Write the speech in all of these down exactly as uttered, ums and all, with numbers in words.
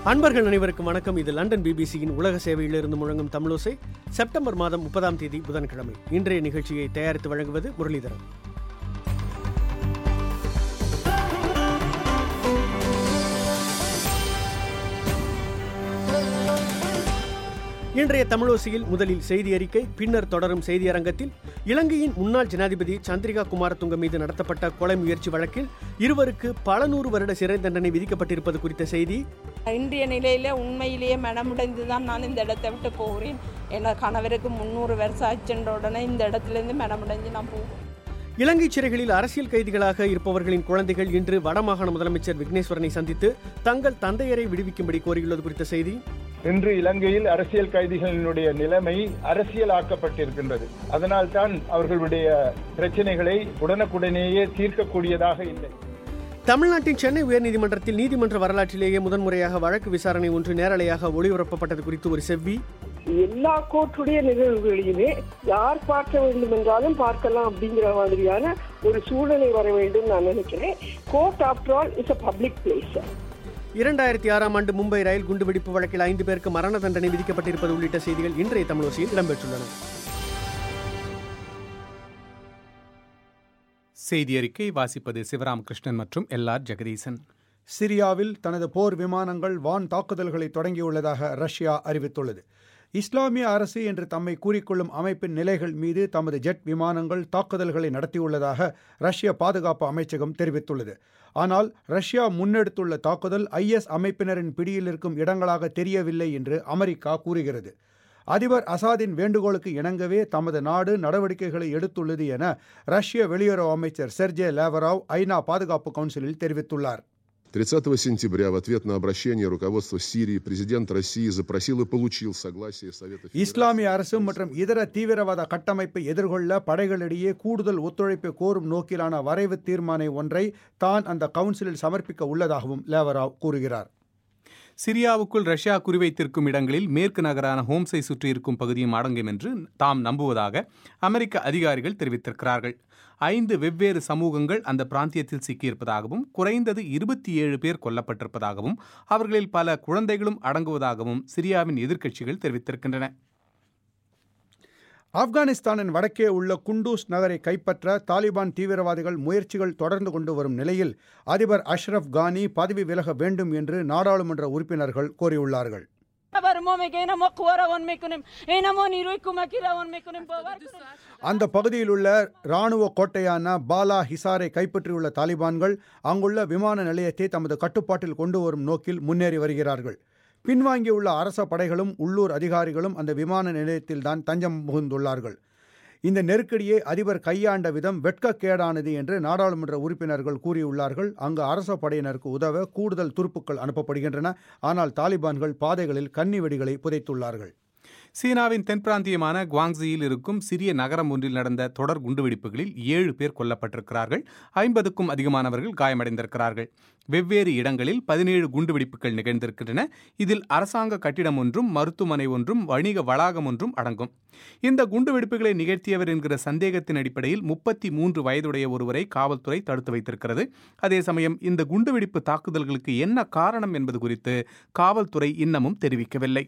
அன்பர்கள் அனைவருக்கும் வணக்கம். இது லண்டன் பிபிசியின் உலக சேவையிலிருந்து முழங்கும் தமிழோசை. செப்டம்பர் மாதம் முப்பதாம் தேதி புதன்கிழமை. இன்றைய நிகழ்ச்சியை தயாரித்து வழங்குவது முரளிதரன். இன்றைய தமிழோசையில் முதலில் செய்தி அறிக்கை, பின்னர் தொடரும் செய்தியரங்கத்தில் இலங்கையின் முன்னாள் ஜனாதிபதி சந்திரிகா குமாரதுங்க மீது நடத்தப்பட்ட கொலை முயற்சி வழக்கில் இருவருக்கு பல நூறு வருட சிறை தண்டனை விதிக்கப்பட்டிருப்பது குறித்த செய்தி. இன்றைய நிலையில உண்மையிலேயே மனமுடைந்துதான் நான் இந்த இடத்தை விட்டு போகிறேன். என் கணவருக்கு முன்னூறு வருஷம் ஆச்சுன்ற உடனே இந்த இடத்துலேருந்து மனமுடைஞ்சு நான் போகிறேன். இலங்கை சிறைகளில் அரசியல் கைதிகளாக இருப்பவர்களின் குழந்தைகள் இன்று வடமாகாண முதலமைச்சர் விக்னேஸ்வரனை சந்தித்து தங்கள் தந்தையரை விடுவிக்கும்படி கோரியுள்ளது குறித்த செய்தி. இன்று இலங்கையில் அரசியல் கைதிகளினுடைய நிலைமை அரசியலாக்கப்பட்டிருக்கின்றது. அதனால் தான் அவர்களுடைய பிரச்சனைகளை உடனுக்குடனேயே தீர்க்கக்கூடியதாக இல்லை. தமிழ்நாட்டின் சென்னை உயர்நீதிமன்றத்தில் நீதிமன்ற வரலாற்றிலேயே முதன்முறையாக வழக்கு விசாரணை ஒன்று நேரலையாக ஒளிபரப்பப்பட்டது குறித்து ஒரு செவ்வி. எல்லா கோர்ட்டுடைய நிகழ்வுகளையுமே யார் பார்க்க வேண்டும் என்றாலும் பார்க்கலாம் அப்படிங்கிற மாதிரியான ஒரு சூழ்நிலை வர வேண்டும் நான் நினைக்கிறேன். Court after all is a public place. இரண்டாயிரத்தி ஆறாம் ஆண்டு மும்பை ரயில் குண்டுவெடிப்பு வழக்கில் ஐந்து பேருக்கு மரண தண்டனை விதிக்கப்பட்டிருப்பது உள்ளிட்ட செய்திகள் இன்றைய தமிழோசையில் இடம்பெற்றுள்ளன. செய்தி அறிக்கை வாசிப்பது சிவராமகிருஷ்ணன் மற்றும் எல் ஆர் ஜெகதீசன். சிரியாவில் தனது போர் விமானங்கள் வான் தாக்குதல்களை தொடங்கியுள்ளதாக ரஷ்யா அறிவித்துள்ளது. இஸ்லாமிய அரசு என்று தம்மை கூறிக்கொள்ளும் அமைப்பின் நிலைகள் மீது தமது ஜெட் விமானங்கள் தாக்குதல்களை நடத்தியுள்ளதாக ரஷ்ய பாதுகாப்பு அமைச்சகம் தெரிவித்துள்ளது. ஆனால் ரஷ்யா முன்னெடுத்துள்ள தாக்குதல் ஐஎஸ் அமைப்பினரின் பிடியில் இருக்கும் இடங்களாக தெரியவில்லை என்று அமெரிக்கா கூறுகிறது. அதிபர் அசாதின் வேண்டுகோளுக்கு இணங்கவே தமது நாடு நடவடிக்கைகளை எடுத்துள்ளது என ரஷ்ய வெளியுறவு அமைச்சர் செர்ஜே லேவராவ் ஐநா பாதுகாப்பு கவுன்சிலில் தெரிவித்துள்ளார். тридцатого сентября в ответ на обращение руководства Сирии президент России запросил и получил согласие Совета Федерации. இஸ்லாமிய அரசு மற்றும் இதர தீவிரவாத கட்டமைப்பை எதிர்கொள்ள படைகளிடையே கூடுதல் ஒத்துழைப்பை கோரும் நோக்கிலான வரைவு தீர்மானம் ஒன்றை தான் அந்த கவுன்சிலில் சமர்ப்பிக்க உள்ளதாகவும் லேவராவ் கூறுகிறார். சிரியாவுக்குள் ரஷ்யா குறிவைத்திருக்கும் இடங்களில் மேற்கு நகரான ஹோம்ஸை சுற்றியிருக்கும் பகுதியும் அடங்கும் என்று தாம் நம்புவதாக அமெரிக்க அதிகாரிகள் தெரிவித்திருக்கிறார்கள். ஐந்து வெவ்வேறு சமூகங்கள் அந்த பிராந்தியத்தில் சிக்கியிருப்பதாகவும் குறைந்தது இருபத்தி ஏழு பேர் கொல்லப்பட்டிருப்பதாகவும் அவர்களில் பல குழந்தைகளும் அடங்குவதாகவும் சிரியாவின் எதிர்க்கட்சிகள் தெரிவித்திருக்கின்றன. ஆப்கானிஸ்தானின் வடக்கே உள்ள குண்டூஸ் நகரை கைப்பற்ற தாலிபான் தீவிரவாதிகள் முயற்சிகள் தொடர்ந்து கொண்டு வரும் நிலையில் அதிபர் அஷ்ரப் கானி பதவி விலக வேண்டும் என்று நாடாளுமன்ற உறுப்பினர்கள் கோரியுள்ளார்கள். அந்த பகுதியில் உள்ள இராணுவ கோட்டையான பாலா ஹிசாரை கைப்பற்றியுள்ள தாலிபான்கள் அங்குள்ள விமான நிலையத்தை தமது கட்டுப்பாட்டில் கொண்டு வரும் நோக்கில் முன்னேறி வருகிறார்கள். பின்வாங்கியுள்ள அரச படைகளும் உள்ளூர் அதிகாரிகளும் அந்த விமான நிலையத்தில்தான் தஞ்சம் புகுந்துள்ளார்கள். இந்த நெருக்கடியை அதிபர் கையாண்ட விதம் வெட்கக்கேடானது என்று நாடாளுமன்ற உறுப்பினர்கள் கூறியுள்ளார்கள். அங்கு அரச படையினருக்கு உதவ கூடுதல் துருப்புக்கள் அனுப்பப்படுகின்றன. ஆனால் தாலிபான்கள் பாதைகளில் கன்னி வெடிகளை புதைத்துள்ளார்கள். சீனாவின் தென் பிராந்தியமான குவாங்ஸியில் இருக்கும் சிறிய நகரம் ஒன்றில் நடந்த தொடர் குண்டுவெடிப்புகளில் ஏழு பேர் கொல்லப்பட்டிருக்கிறார்கள். ஐம்பதுக்கும் அதிகமானவர்கள் காயமடைந்திருக்கிறார்கள். வெவ்வேறு இடங்களில் பதினேழு குண்டுவெடிப்புகள் நிகழ்ந்திருக்கின்றன. இதில் அரசாங்க கட்டிடம் ஒன்றும் மருத்துவமனை ஒன்றும் வணிக வளாகம் ஒன்றும் அடங்கும். இந்த குண்டுவெடிப்புகளை நிகழ்த்தியவர் என்கிற சந்தேகத்தின் அடிப்படையில் முப்பத்தி மூன்று வயதுடைய ஒருவரை காவல்துறை தடுத்து வைத்திருக்கிறது. அதே சமயம் இந்த குண்டுவெடிப்பு தாக்குதல்களுக்கு என்ன காரணம் என்பது குறித்து காவல்துறை இன்னமும் தெரிவிக்கவில்லை.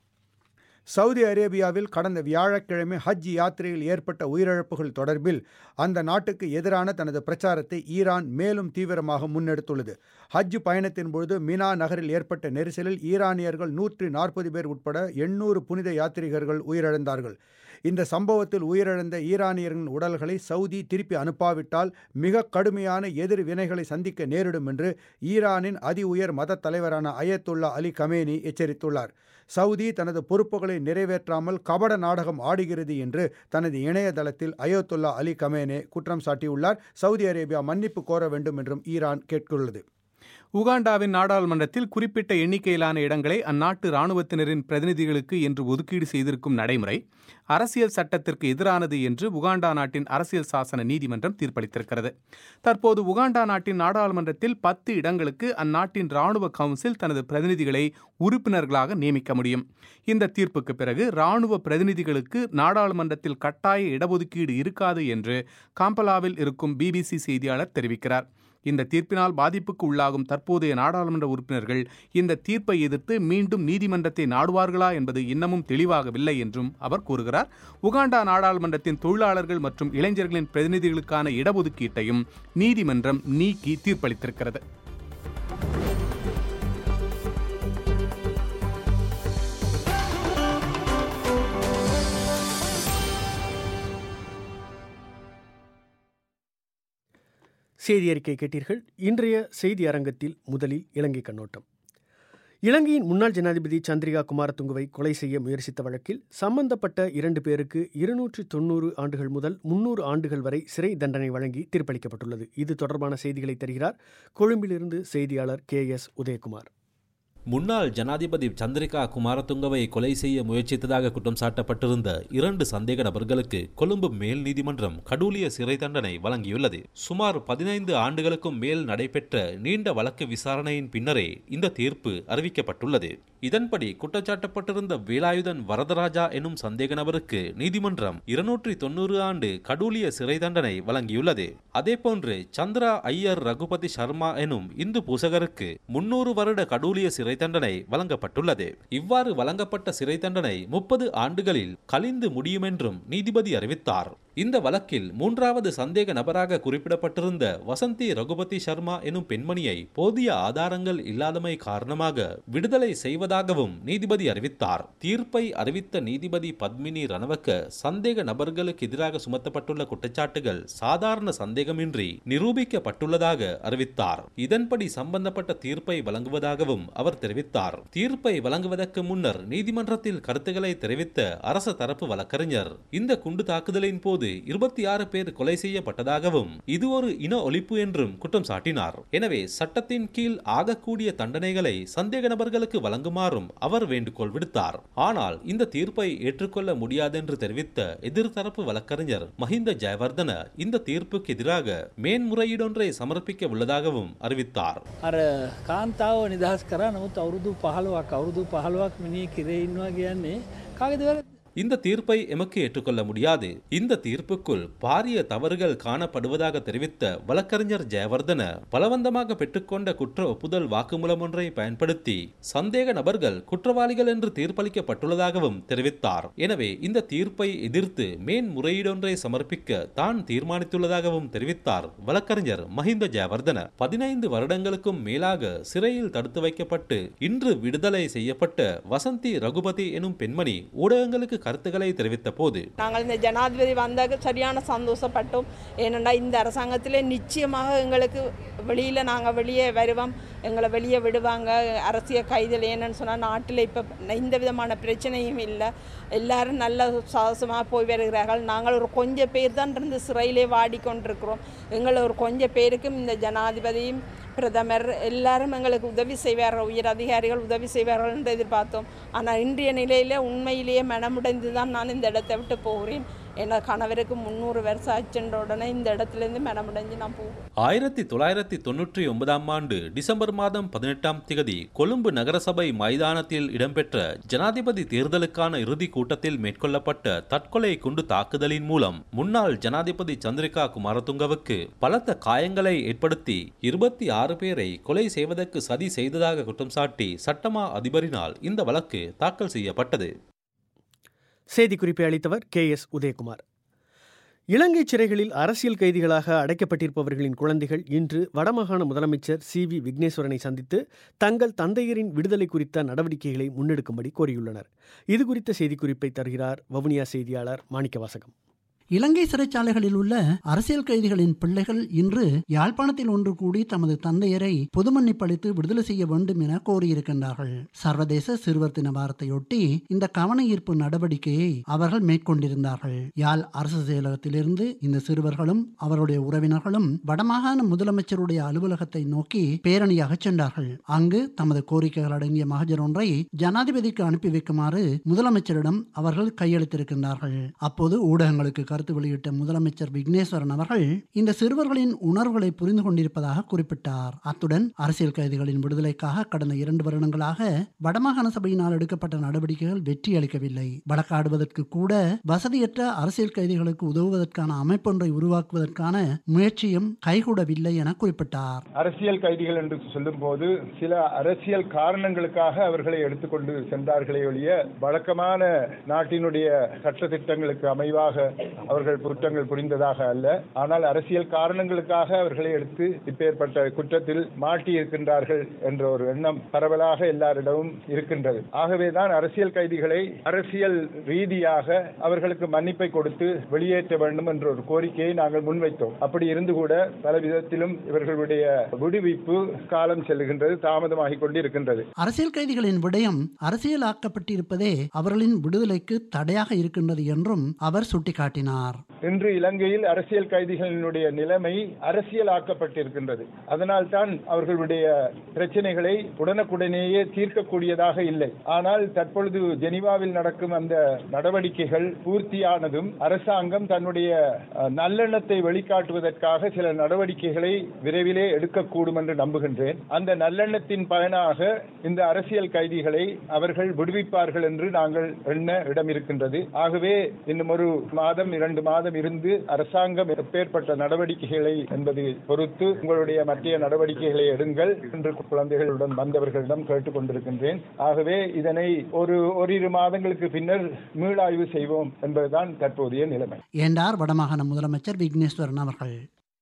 சவுதி அரேபியாவில் கடந்த வியாழக்கிழமை ஹஜ் யாத்திரையில் ஏற்பட்ட உயிரிழப்புகள் தொடர்பில் அந்த நாட்டுக்கு எதிரான தனது பிரச்சாரத்தை ஈரான் மேலும் தீவிரமாக முன்னெடுத்துள்ளது. ஹஜ் பயணத்தின் பொழுது மினா நகரில் ஏற்பட்ட நெரிசலில் ஈரானியர்கள் நூற்றி நாற்பது பேர் உட்பட எண்ணூறு புனித யாத்ரீகர்கள் உயிரிழந்தார்கள். இந்த சம்பவத்தில் உயிரிழந்த ஈரானியர்களின் உடல்களை சவுதி திருப்பி அனுப்பாவிட்டால் மிக கடுமையான எதிர் வினைகளை சந்திக்க நேரிடும் என்று ஈரானின் அதி உயர் மத தலைவரான அயத்துல்லா அலி கமேனி எச்சரித்துள்ளார். சவுதி தனது பொறுப்புகளை நிறைவேற்றாமல் கபட நாடகம் ஆடுகிறது என்று தனது இணையதளத்தில் அயத்துல்லா அலி கமேனே குற்றம் சாட்டியுள்ளார். சவுதி அரேபியா மன்னிப்பு கோர வேண்டும் என்றும் ஈரான் கேட்டுள்ளது. உகாண்டாவின் நாடாளுமன்றத்தில் குறிப்பிட்ட எண்ணிக்கையிலான இடங்களை அந்நாட்டு இராணுவத்தினரின் பிரதிநிதிகளுக்கு என்று ஒதுக்கீடு செய்திருக்கும் நடைமுறை அரசியல் சட்டத்திற்கு எதிரானது என்று உகாண்டா நாட்டின் அரசியல் சாசன நீதிமன்றம் தீர்ப்பளித்திருக்கிறது. தற்போது உகாண்டா நாட்டின் நாடாளுமன்றத்தில் பத்து இடங்களுக்கு அந்நாட்டின் இராணுவ கவுன்சில் தனது பிரதிநிதிகளை உறுப்பினர்களாக நியமிக்க முடியும். இந்த தீர்ப்புக்கு பிறகு இராணுவ பிரதிநிதிகளுக்கு நாடாளுமன்றத்தில் கட்டாய இடஒதுக்கீடு இருக்காது என்று காம்பலாவில் இருக்கும் பிபிசி செய்தியாளர் தெரிவிக்கிறார். இந்த தீர்ப்பினால் பாதிப்புக்கு உள்ளாகும் தற்போதைய நாடாளுமன்ற உறுப்பினர்கள் இந்த தீர்ப்பை எதிர்த்து மீண்டும் நீதிமன்றத்தை நாடுவார்களா என்பது இன்னமும் தெளிவாகவில்லை என்றும் அவர் கூறுகிறார். உகாண்டா நாடாளுமன்றத்தின் தொழிலாளர்கள் மற்றும் இளைஞர்களின் பிரதிநிதிகளுக்கான இடஒதுக்கீட்டையும் நீதிமன்றம் நீக்கி தீர்ப்பளித்திருக்கிறது. செய்தி அறிக்கை கேட்டீர்கள். இன்றைய செய்தி அரங்கத்தில் முதலில் இலங்கை கண்ணோட்டம். இலங்கையின் முன்னாள் ஜனாதிபதி சந்திரிகா குமாரதுங்கவை கொலை செய்ய முயற்சித்த வழக்கில் சம்பந்தப்பட்ட இரண்டு பேருக்கு இருநூற்று தொன்னூறு ஆண்டுகள் முதல் முன்னூறு ஆண்டுகள் வரை சிறை தண்டனை வழங்கி தீர்ப்பளிக்கப்பட்டுள்ளது. இது தொடர்பான செய்திகளை தருகிறார் கொழும்பிலிருந்து செய்தியாளர் கே எஸ் உதயகுமார். முன்னாள் ஜனாதிபதி சந்திரிகா குமாரதுங்கவை கொலை செய்ய முயற்சித்ததாக குற்றம் சாட்டப்பட்டிருந்த இரண்டு சந்தேக நபர்களுக்கு கொழும்பு மேல் நீதிமன்றம் கடூழிய சிறை தண்டனை வழங்கியுள்ளது. சுமார் பதினைந்து ஆண்டுகளுக்கும் மேல் நடைபெற்ற நீண்ட வழக்கு விசாரணையின் பின்னரே இந்த தீர்ப்பு அறிவிக்கப்பட்டுள்ளது. இதன்படி குற்றச்சாட்டப்பட்டிருந்த வேலாயுதன் வரதராஜா எனும் சந்தேக நபருக்கு நீதிமன்றம் இருநூற்றி தொன்னூறு ஆண்டு கடூழிய சிறை தண்டனை வழங்கியுள்ளது. அதேபோன்று சந்திரா ஐயர் ரகுபதி சர்மா எனும் இந்து பூசகருக்கு முன்னூறு வருட கடூழிய சிறை தண்டனை வழங்கப்பட்டுள்ளது. இவ்வாறு வழங்கப்பட்ட சிறை தண்டனை முப்பது ஆண்டுகளில் கழிந்து முடியும் என்றும் நீதிபதி அறிவித்தார். இந்த வழக்கில் மூன்றாவது சந்தேக நபராக குறிப்பிடப்பட்டிருந்த வசந்தி ரகுபதி சர்மா எனும் பெண்மணியை போதிய ஆதாரங்கள் இல்லாதமை காரணமாக விடுதலை செய்வதாகவும் நீதிபதி அறிவித்தார். தீர்ப்பை அறிவித்த நீதிபதி பத்மினி ரணவக்க சந்தேக நபர்களுக்கு எதிராக சுமத்தப்பட்டுள்ள குற்றச்சாட்டுகள் சாதாரண சந்தேகமின்றி நிரூபிக்கப்பட்டுள்ளதாக அறிவித்தார். இதன்படி சம்பந்தப்பட்ட தீர்ப்பை வழங்குவதாகவும் அவர் தெரிவித்தார். தீர்ப்பை வழங்குவதற்கு முன்னர் நீதிமன்றத்தில் கருத்துக்களை தெரிவித்த அரச தரப்பு வழக்கறிஞர் இந்த குண்டு தாக்குதலின் போது இருபத்தி ஆறு பேர் கொலை செய்யப்பட்டதாகவும் இது ஒரு இன ஒழிப்பு என்றும் குற்றம் சாட்டினார். எனவே சட்டத்தின் கீழ் ஆகக்கூடிய தண்டனைகளை சந்தேக நபர்களுக்கு வழங்குமாறும் அவர் வேண்டுகோள் விடுத்தார். ஆனால் இந்த தீர்ப்பை ஏற்றுக்கொள்ள முடியாது என்று தெரிவித்த எதிர்த்தரப்பு வழக்கறிஞர் மஹிந்த ஜெயவர்தன இந்த தீர்ப்புக்கு எதிராக மேன்முறையீடொன்றை சமர்ப்பிக்க உள்ளதாகவும் அறிவித்தார். කාන්තාව නිදහස් කරා නමුත් අවුරුදු පහළොවක් අවුරුදු පහළොවක් මිනිහ කිරේ ඉන්නවා කියන්නේ කාගේද වැරද්ද? இந்த தீர்ப்பை எமக்கு ஏற்றுக்கொள்ள முடியாது. இந்த தீர்ப்புக்குள் பாரிய தவறுகள் காணப்படுவதாக தெரிவித்த வழக்கறிஞர் ஜெயவர்தன பலவந்தமாக பெற்றுக்கொண்ட குற்ற ஒப்புதல் வாக்குமூலம் ஒன்றை பயன்படுத்தி சந்தேக நபர்கள் குற்றவாளிகள் என்று தீர்ப்பளிக்கப்பட்டுள்ளதாகவும் தெரிவித்தார். எனவே இந்த தீர்ப்பை எதிர்த்து மேன்முறையீடொன்றை சமர்ப்பிக்க தான் தீர்மானித்துள்ளதாகவும் தெரிவித்தார் வழக்கறிஞர் மஹிந்த ஜெயவர்தன. பதினைந்து வருடங்களுக்கும் மேலாக சிறையில் தடுத்து வைக்கப்பட்டு இன்று விடுதலை செய்யப்பட்ட வசந்தி ரகுபதி எனும் பெண்மணி ஊடகங்களுக்கு கருத்துக்களை தெரிவித்த போது நாங்கள் இந்த ஜனாதிபதி வந்தாக சரியான சந்தோஷப்பட்டோம். ஏனென்றா இந்த அரசாங்கத்திலே நிச்சயமாக எங்களுக்கு வெளியில் நாங்கள் வெளியே வருவோம், எங்களை வெளியே விடுவாங்க அரசியல் கைதில். ஏன்னு சொன்னால் நாட்டில் இப்போ எந்த விதமான பிரச்சனையும் இல்லை, எல்லாரும் நல்ல சாகசமாக போய் வருகிறார்கள். நாங்கள் ஒரு கொஞ்சம் பேர் தான் இருந்து சிறையிலே வாடிக்கொண்டிருக்கிறோம். எங்களை ஒரு கொஞ்சம் பேருக்கும் இந்த ஜனாதிபதியும் பிரதமர் எல்லாரும் எங்களுக்கு உதவி செய்வார்கள், உயர் அதிகாரிகள் உதவி செய்வார்கள் என்று எதிர்பார்த்தோம். ஆனால் இன்றைய நிலையில் உண்மையிலேயே மனமுடைந்து தான் நான் இந்த இடத்தை விட்டு போகிறேன். என் கணவருக்கு முன்னூறு வருஷம் ஆச்சுன்ற உடனே இந்த இடத்துலேருந்து மனமுடைஞ்சு நான் போகிறேன். ஆயிரத்தி தொள்ளாயிரத்தி தொன்னூற்றி ஒன்பதாம் ஆண்டு டிசம்பர் மாதம் பதினெட்டாம் திகதி கொழும்பு நகரசபை மைதானத்தில் இடம்பெற்ற ஜனாதிபதி தேர்தலுக்கான இறுதி கூட்டத்தில் மேற்கொள்ளப்பட்ட தற்கொலை குண்டு தாக்குதலின் மூலம் முன்னாள் ஜனாதிபதி சந்திரிகா குமாரதுங்கவுக்கு பலத்த காயங்களை ஏற்படுத்தி இருபத்தி ஆறு பேரை கொலை செய்வதற்கு சதி செய்ததாக குற்றம் சாட்டி சட்டமா அதிபரினால் இந்த வழக்கு தாக்கல் செய்யப்பட்டது. செய்திக்குறிப்பை அளித்தவர் கே எஸ் உதயகுமார். இலங்கை சிறைகளில் அரசியல் கைதிகளாக அடைக்கப்பட்டிருப்பவர்களின் குழந்தைகள் இன்று வடமாகாண முதலமைச்சர் சி வி விக்னேஸ்வரனை சந்தித்து தங்கள் தந்தையரின் விடுதலை குறித்த நடவடிக்கைகளை முன்னெடுக்கும்படி கோரியுள்ளனர். இதுகுறித்த செய்திக்குறிப்பை தருகிறார் வவுனியா செய்தியாளர் மாணிக்கவாசகம். இலங்கை சிறைச்சாலைகளில் உள்ள அரசியல் கைதிகளின் பிள்ளைகள் இன்று யாழ்ப்பாணத்தில் ஒன்று கூடி தமது தந்தையரை பொது மன்னிப்பளித்து விடுதலை செய்ய வேண்டும் என கோரியிருக்கின்றார்கள். சர்வதேச சிறுவர் தின வாரத்தையொட்டி இந்த கவன ஈர்ப்பு நடவடிக்கையை அவர்கள் மேற்கொண்டிருந்தார்கள். யாழ் அரசு செயலகத்திலிருந்து இந்த சிறுவர்களும் அவருடைய உறவினர்களும் வடமாகாண முதலமைச்சருடைய அலுவலகத்தை நோக்கி பேரணியாக சென்றார்கள். அங்கு தமது கோரிக்கைகள் அடங்கிய மகஜர் ஒன்றை ஜனாதிபதிக்கு அனுப்பி வைக்குமாறு முதலமைச்சரிடம் அவர்கள் கையெழுத்திருக்கின்றார்கள். அப்போது ஊடகங்களுக்கு கருத்து கருத்து வெளியிட்ட முதலமைச்சர் விக்னேஸ்வரன் அவர்கள் இந்த சிறுவர்களின் உணர்வுகளை புரிந்து கொண்டிருப்பதாக குறிப்பிட்டார். அத்துடன் அரசியல் கைதிகளின் விடுதலைக்காக கடந்த இரண்டு வருடங்களாக வடமாகாண சபையினால் எடுக்கப்பட்ட நடவடிக்கைகள் வெற்றியளிக்கவில்லை. வழக்காடுவதற்கு கூட வசதியற்ற அரசியல் கைதிகளுக்கு உதவுவதற்கான அமைப்பொன்றை உருவாக்குவதற்கான முயற்சியும் கைகூடவில்லை என குறிப்பிட்டார். அரசியல் கைதிகள் என்று சொல்லும் போது சில அரசியல் காரணங்களுக்காக அவர்களை எடுத்துக்கொண்டு சென்றார்களே ஒழிய வழக்கமான நாட்டினுடைய சட்ட திட்டங்களுக்கு அமைவாக அவர்கள் குற்றங்கள் புரிந்ததாக அல்ல. ஆனால் அரசியல் காரணங்களுக்காக அவர்களை எடுத்து இப்பேற்பட்ட குற்றத்தில் மாட்டியிருக்கின்றார்கள் என்ற ஒரு எண்ணம் பரவலாக எல்லாரிடமும் இருக்கின்றது. ஆகவேதான் அரசியல் கைதிகளை அரசியல் ரீதியாக அவர்களுக்கு மன்னிப்பை கொடுத்து வெளியேற்ற வேண்டும் என்ற ஒரு கோரிக்கையை நாங்கள் முன்வைத்தோம். அப்படி இருந்து கூட பல விதத்திலும் இவர்களுடைய விடுவிப்பு காலம் செல்லுகின்றது, தாமதமாகிக் கொண்டிருக்கின்றது. அரசியல் கைதிகளின் விடயம் அரசியலாக்கப்பட்டிருப்பதே அவர்களின் விடுதலைக்கு தடையாக இருக்கின்றது என்றும் அவர் சுட்டிக்காட்டினார். இன்று இலங்கையில் அரசியல் கைதிகளினுடைய நிலைமை அரசியலாக்கப்பட்டிருக்கின்றது. அதனால் தான் அவர்களுடைய பிரச்சனைகளை உடனுக்குடனேயே தீர்க்கக்கூடியதாக இல்லை. ஆனால் தற்பொழுது ஜெனீவாவில் நடக்கும் அந்த நடவடிக்கைகள் பூர்த்தியானதும் அரசாங்கம் தன்னுடைய நல்லெண்ணத்தை வெளிக்காட்டுவதற்காக சில நடவடிக்கைகளை விரைவிலே எடுக்கக்கூடும் என்று நம்புகின்றேன். அந்த நல்லெண்ணத்தின் பயனாக இந்த அரசியல் கைதிகளை அவர்கள் விடுவிப்பார்கள் என்று நாங்கள் எண்ண இடம் இருக்கின்றது. ஆகவே இன்னும் ஒரு மாதம் இரண்டு மாதம் இருந்து அரசாங்கம் எப்பேற்பட்ட நடவடிக்கைகளை என்பதை பொறுத்து உங்களுடைய மத்திய நடவடிக்கைகளை எடுங்கள் என்று குழந்தைகளுடன் வந்தவர்களிடம் கேட்டுக் கொண்டிருக்கின்றேன். ஆகவே இதனை ஒரு ஓரிரு மாதங்களுக்கு பின்னர் மீளாய்வு செய்வோம் என்பதுதான் தற்போதைய நிலைமை என்றார் வடமாகாண முதலமைச்சர் விக்னேஸ்வரன் அவர்கள்.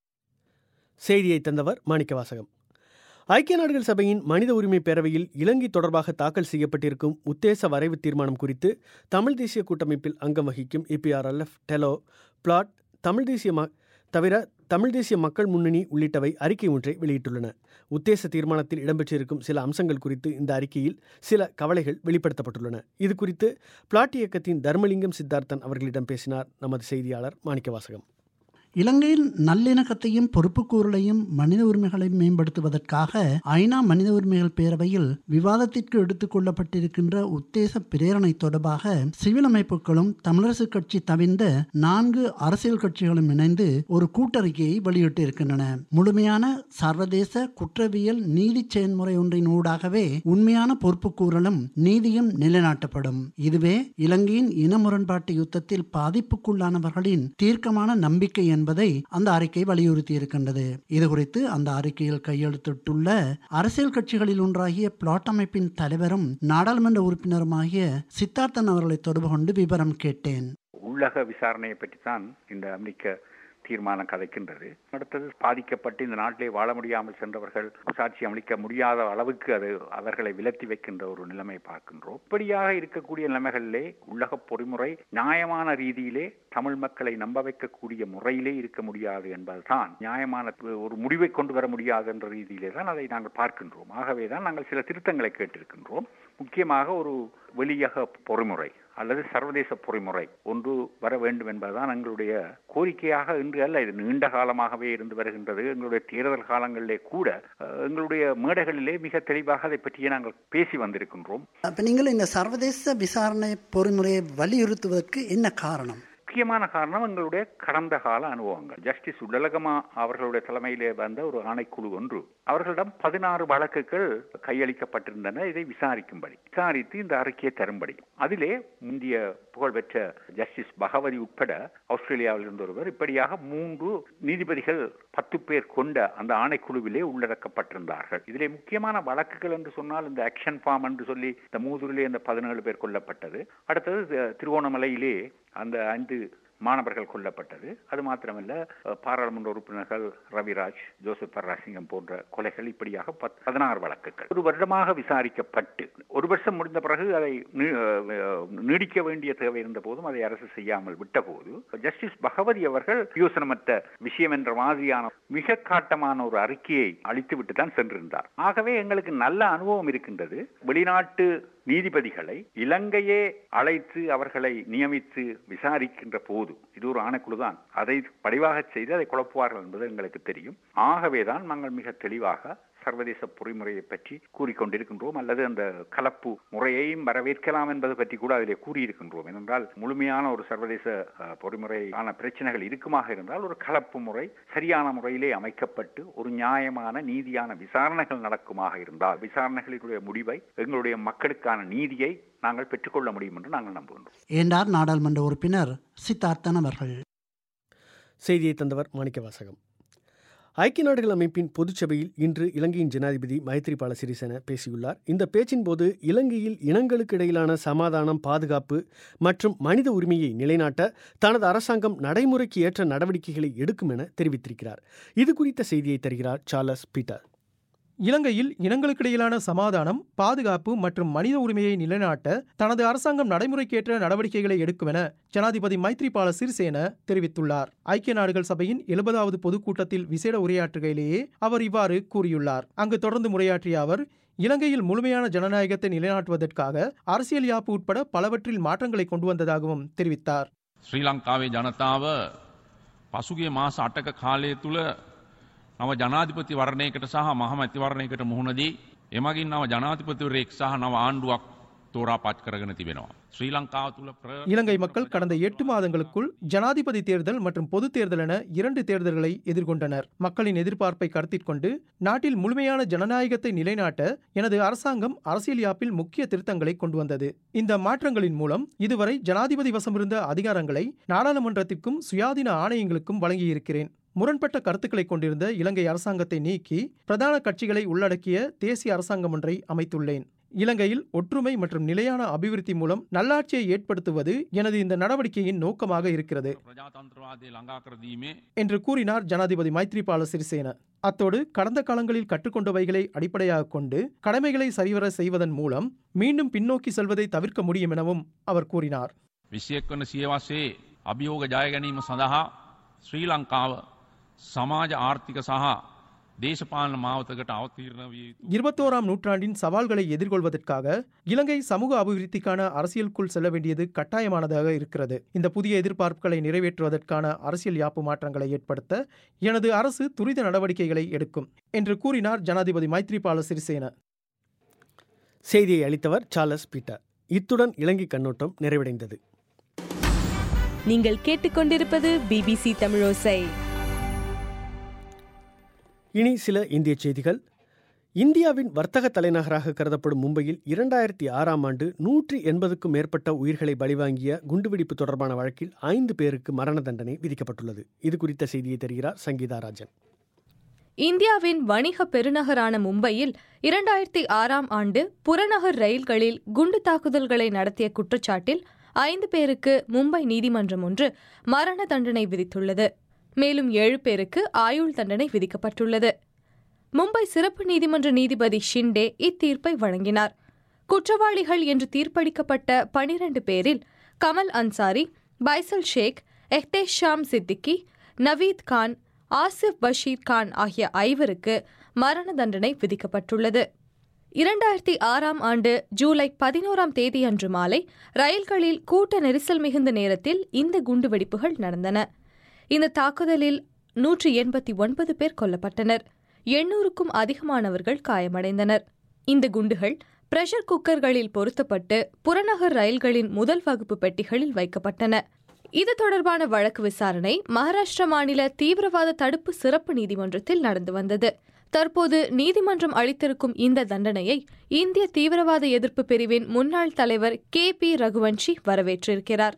செய்தியை தந்தவர் மாணிக்கவாசகம். ஐக்கிய நாடுகள் சபையின் மனித உரிமை பேரவையில் இலங்கை தொடர்பாக தாக்கல் செய்யப்பட்டிருக்கும் உத்தேச வரைவு தீர்மானம் குறித்து தமிழ் தேசிய கூட்டமைப்பில் அங்கம் வகிக்கும் இபிஆர்எல்எஃப், டெலோ, பிளாட், தமிழ் தேசிய தவிர தமிழ் தேசிய மக்கள் முன்னணி உள்ளிட்டவை அறிக்கை ஒன்றை வெளியிட்டுள்ளன. உத்தேச தீர்மானத்தில் இடம்பெற்றிருக்கும் சில அம்சங்கள் குறித்து இந்த அறிக்கையில் சில கவலைகள் வெளிப்படுத்தப்பட்டுள்ளன. இது குறித்து பிளாட் இயக்கத்தின் தர்மலிங்கம் சித்தார்த்தன் அவர்களிடம் பேசினார் நமது செய்தியாளர் மாணிக்கவாசகம். இலங்கையில் நல்லிணக்கத்தையும் பொறுப்புக்கூறலையும் மனித உரிமைகளை மேம்படுத்துவதற்காக ஐநா மனித உரிமைகள் பேரவையில் விவாதத்திற்கு எடுத்துக் கொள்ளப்பட்டிருக்கின்ற உத்தேச பிரேரணை தொடர்பாக சிவில் அமைப்புகளும் தமிழரசு கட்சி தவிர்ந்த நான்கு அரசியல் கட்சிகளும் இணைந்து ஒரு கூட்டறிக்கையை வெளியிட்டிருக்கின்றன. முழுமையான சர்வதேச குற்றவியல் நீதி செயல்முறை ஒன்றின் ஊடாகவே உண்மையான பொறுப்புக்கூறலும் நீதியும் நிலைநாட்டப்படும். இதுவே இலங்கையின் இன முரண்பாட்டு யுத்தத்தில் பாதிப்புக்குள்ளானவர்களின் தீர்க்கமான நம்பிக்கை என்பதை அந்த அறிக்கை வலியுறுத்தி இருக்கின்றது. இது குறித்து அந்த அறிக்கையில் கையெழுத்திட்டுள்ள அரசியல் கட்சிகளில் ஒன்றாகிய பிளாட் அமைப்பின் தலைவரும் நாடாளுமன்ற உறுப்பினருமாகிய சித்தார்த்தன் அவர்களை தொடர்பு கொண்டு விவரம் கேட்டேன். உள்ளக விசாரணையை பற்றி தான் இந்த அமெரிக்க தீர்மானம் கதைக்கின்றது. அடுத்தது பாதிக்கப்பட்டு இந்த நாட்டிலே வாழ முடியாமல் சென்றவர்கள் சாட்சி அளிக்க முடியாத அளவுக்கு அது அவர்களை விலத்தி வைக்கின்ற ஒரு நிலைமை பார்க்கின்றோம். இப்படியாக இருக்கக்கூடிய நிலைமைகளிலே உள்ளக பொறிமுறை நியாயமான ரீதியிலே தமிழ் மக்களை நம்ப வைக்கக்கூடிய முறையிலே இருக்க முடியாது என்பதுதான் நியாயமான ஒரு முடிவை கொண்டு வர முடியாது என்ற ரீதியிலே தான் அதை நாங்கள் பார்க்கின்றோம். ஆகவே தான் நாங்கள் சில திருத்தங்களை கேட்டிருக்கின்றோம். முக்கியமாக ஒரு வெளியக பொறிமுறை அல்லது சர்வதேச பொறிமுறை ஒன்று வர வேண்டும் என்பதுதான் எங்களுடைய கோரிக்கையாக இன்று அல்ல, இது நீண்ட காலமாகவே இருந்து வருகின்றது. எங்களுடைய தேர்தல் காலங்களிலே கூட எங்களுடைய மேடைகளிலே மிக தெளிவாக அதை பற்றியே நாங்கள் பேசி வந்திருக்கின்றோம். அப்ப நீங்கள் இந்த சர்வதேச விசாரணை பொறிமுறையை வலியுறுத்துவதற்கு என்ன காரணம்? முக்கியமான காரணம் எங்களுடைய கடந்த கால அனுபவங்கள். ஜஸ்டிஸ் உடலகமா அவர்களுடைய தலைமையிலே வந்த ஒரு ஆணைக்குழு ஒன்று அவர்களிடம் பதினாறு வழக்குகள் கையளிக்கப்பட்டிருந்தன. இதை விசாரிக்கும்படி விசாரித்து இந்த அறிக்கையை தரும்படி அதிலே இந்திய புகழ்பெற்ற ஜஸ்டிஸ் பகவதி உட்பட ஆஸ்திரேலியாவில் இருந்த ஒருவர் இப்படியாக மூன்று நீதிபதிகள் பத்து பேர் கொண்ட அந்த ஆணைக்குழுவிலே உள்ளடக்கப்பட்டிருந்தார்கள். இதிலே முக்கியமான வழக்குகள் என்று சொன்னால் இந்த ஆக்ஷன் ஃபார்ம் என்று சொல்லி இந்த மூதூரிலே இந்த பதினேழு பேர் கொல்லப்பட்டது. அடுத்தது திருவோணமலையிலே அந்த ஐந்து மாணவர்கள் கொல்லப்பட்டது. அது மாத்திரமல்ல, பாராளுமன்ற உறுப்பினர்கள் ரவிராஜ், ஜோசப் பர்ராசிங்கம் போன்ற கொலைகள், இப்படியாக பதினாறு வழக்குகள் ஒரு வருடமாக விசாரிக்கப்பட்டு ஒரு வருஷம் முடிந்த பிறகு அதை நீடிக்க வேண்டிய தேவை இருந்த போதும் அதை அரசு செய்யாமல் விட்ட போது ஜஸ்டிஸ் பகவதி அவர்கள் யோசனமற்ற விஷயம் என்ற மாதிரியான மிக காட்டமான ஒரு அறிக்கையை அளித்துவிட்டு தான் சென்றிருந்தார். ஆகவே எங்களுக்கு நல்ல அனுபவம் இருக்கின்றது. வெளிநாட்டு நீதிபதிகளை இலங்கையே அழைத்து அவர்களை நியமித்து விசாரிக்கின்ற போது இது ஒரு ஆணைக்குழுதான், அதை படிவாக செய்து அதை குழப்புவார்கள் என்பது எங்களுக்கு தெரியும். ஆகவேதான் நாங்கள் மிக தெளிவாக சர்வதேச பொறிமுறையை பற்றி கூறிக்கொண்டிருக்கின்றோம், அல்லது அந்த கலப்பு முறையையும் வரவேற்கலாம் என்பது பற்றி கூட அதிலே கூறியிருக்கின்றோம். ஏனென்றால் முழுமையான ஒரு சர்வதேச பொறிமுறையான பிரச்சனைகள் இருக்குமாக இருந்தால் ஒரு கலப்பு முறை சரியான முறையிலே அமைக்கப்பட்டு ஒரு நியாயமான நீதியான விசாரணைகள் நடக்குமாக இருந்தால் விசாரணைகளுடைய முடிவை எங்களுடைய மக்களுக்கான நீதியை நாங்கள் பெற்றுக்கொள்ள முடியும் என்று நாங்கள் நம்புகின்றோம் என்றார் நாடாளுமன்ற உறுப்பினர் சித்தார்த்தன் அவர்கள். செய்தியை தந்தவர் மாணிக்கவாசகம். ஐக்கிய நாடுகள் அமைப்பின் பொதுச்சபையில் இன்று இலங்கையின் ஜனாதிபதி மைத்ரிபால சிறிசேன பேசியுள்ளார். இந்த பேச்சின் போது இலங்கையில் இனங்களுக்கு இடையிலான சமாதானம், பாதுகாப்பு மற்றும் மனித உரிமையை நிலைநாட்ட தனது அரசாங்கம் நடைமுறைக்கு ஏற்ற நடவடிக்கைகளை எடுக்கும் என தெரிவித்திருக்கிறார். இது குறித்த செய்தியை தருகிறார் சார்லஸ் பீட்டர். இலங்கையில் இனங்களுக்கிடையிலான சமாதானம், பாதுகாப்பு மற்றும் மனித உரிமையை நிலைநாட்ட தனது அரசாங்கம் நடைமுறைக்கேற்ற நடவடிக்கைகளை எடுக்கும் என ஜனாதிபதி மைத்ரிபால சிறிசேன தெரிவித்துள்ளார். ஐக்கிய நாடுகள் சபையின் எழுபதாவது பொதுக்கூட்டத்தில் விசேட உரையாற்றுகையிலேயே அவர் இவ்வாறு கூறியுள்ளார். அங்கு தொடர்ந்து உரையாற்றிய அவர், இலங்கையில் முழுமையான ஜனநாயகத்தை நிலைநாட்டுவதற்காக அரசியல் யாப்பு உட்பட பலவற்றில் மாற்றங்களை கொண்டு வந்ததாகவும் தெரிவித்தார். ஸ்ரீலங்காவே ஜனதாව පසුගිය මාස අටක කාලය තුළ නව ජනාධිපති වරණයකට සහ මහ මැතිවරණයකට මුහුණ දී එමගින් නව ජනාධිපතිවරයෙක් සහ නව ආණ්ඩුවක් තෝරාපත් කරගෙන තිබෙනවා. ஸ்ரீலங்காව තුළ இலங்கை மக்கள் கடந்த எட்டு மாதங்களுக்குள் ஜனாதிபதி தேர்தல் மற்றும் பொது தேர்தல் என இரண்டு தேர்தல்களை எதிர்கொண்டனர். மக்களின் எதிர்பார்ப்பை கருத்தில் கொண்டு நாட்டில் முழுமையான ஜனநாயகத்தை நிலைநாட்ட எனது அரசாங்கம் அரசியல் யாப்பில் முக்கிய திருத்தங்களை கொண்டு வந்தது. இந்த மாற்றங்களின் மூலம் இதுவரை ஜனாதிபதி வசமிருந்த அதிகாரங்களை நாடாளுமன்றத்திற்கும் சுயாதீன ஆணையங்களுக்கும் வழங்கியிருக்கிறேன். முரண்பட்ட கருத்துக்களை கொண்டிருந்த இலங்கை அரசாங்கத்தை நீக்கி பிரதான கட்சிகளை உள்ளடக்கிய தேசிய அரசாங்கம் ஒன்றை அமைத்துள்ளேன். இலங்கையில் ஒற்றுமை மற்றும் நிலையான அபிவிருத்தி மூலம் நல்லாட்சியை ஏற்படுத்துவது எனது இந்த நடவடிக்கையின் நோக்கமாக இருக்கிறது என்று கூறினார் ஜனாதிபதி மைத்ரிபால சிறிசேன. அத்தோடு கடந்த காலங்களில் கற்றுக்கொண்டவைகளை அடிப்படையாக கொண்டு கடமைகளை சரிவர செய்வதன் மூலம் மீண்டும் பின்னோக்கி செல்வதை தவிர்க்க முடியும் எனவும் அவர் கூறினார். විසියෙක් වන සියවසේ අභියෝග ජය ගැනීම සඳහා ශ්‍රී ලංකාව සමාජ ආර්ථික සහ தேசபாலன மாவட்டකට அவதீர்ண விய இருபத்தோராம் நூற்றாண்டின் சவால்களை எதிர்கொள்வதற்காக இலங்கை சமூக அபிவிருத்திக்கான அரசியலுக்குள் செல்ல வேண்டியது கட்டாயமானதாக இருக்கிறது. இந்த புதிய எதிர்பார்ப்புகளை நிறைவேற்றுவதற்கான அரசியல் யாப்பு மாற்றங்களை ஏற்படுத்த எனது அரசு துரித நடவடிக்கைகளை எடுக்கும் என்று கூறினார் ஜனாதிபதி மைத்ரிபால சிறிசேன. செய்தியை அளித்தவர் சார்லஸ் பீட்டர். இத்துடன் இலங்கை கண்ணோட்டம் நிறைவடைந்தது. நீங்கள் கேட்டுக்கொண்டிருப்பது பிபிசி தமிழோசை. இனி சில இந்திய செய்திகள். இந்தியாவின் வர்த்தக தலைநகராக கருதப்படும் மும்பையில் இரண்டாயிரத்தி ஆறாம் ஆண்டு நூற்றி எண்பதுக்கும் மேற்பட்ட உயிர்களை பலிவாங்கிய குண்டுவெடிப்பு தொடர்பான வழக்கில் ஐந்து பேருக்கு மரண தண்டனை விதிக்கப்பட்டுள்ளது. இது குறித்த செய்தியை தருகிறார் சங்கீதா ராஜன். இந்தியாவின் வணிக பெருநகரான மும்பையில் இரண்டாயிரத்தி ஆறாம் ஆண்டு புறநகர் ரயில்களில் குண்டு தாக்குதல்களை நடத்திய குற்றச்சாட்டில் ஐந்து பேருக்கு மும்பை நீதிமன்றம் ஒன்று மரண தண்டனை விதித்துள்ளது. மேலும் ஏழு பேருக்கு ஆயுள் தண்டனை விதிக்கப்பட்டுள்ளது. மும்பை சிறப்பு நீதிமன்ற நீதிபதி ஷிண்டே இத்தீர்ப்பை வழங்கினார். குற்றவாளிகள் என்று தீர்ப்பளிக்கப்பட்ட பனிரண்டு பேரில் கமல் அன்சாரி, பைசல் ஷேக், எஹ்தேஷ் ஷாம் சித்திகி, நவீத் கான், ஆசிப் பஷீர் கான் ஆகிய ஐவருக்கு மரண தண்டனை விதிக்கப்பட்டுள்ளது. இரண்டாயிரத்தி ஆறாம் ஆண்டு ஜூலை பதினோராம் தேதி அன்று மாலை ரயில்களில் கூட்ட நெரிசல் மிகுந்த நேரத்தில் இந்த குண்டுவெடிப்புகள் நடந்தன. இந்த தாக்குதலில் நூற்றி எண்பத்தி ஒன்பது பேர் கொல்லப்பட்டனர். எண்ணூறுக்கும் அதிகமானவர்கள் காயமடைந்தனர். இந்த குண்டுகள் பிரஷர் குக்கர்களில் பொருத்தப்பட்டு புறநகர் ரயில்களின் முதல் வகுப்பு பெட்டிகளில் வைக்கப்பட்டன. இது தொடர்பான வழக்கு விசாரணை மகாராஷ்டிரா மாநில தீவிரவாத தடுப்பு சிறப்பு நீதிமன்றத்தில் நடந்து வந்தது. தற்போது நீதிமன்றம் அளித்திருக்கும் இந்த தண்டனையை இந்திய தீவிரவாத எதிர்ப்பு பிரிவின் முன்னாள் தலைவர் கே பி ரகுவன்ஷி வரவேற்றிருக்கிறார்.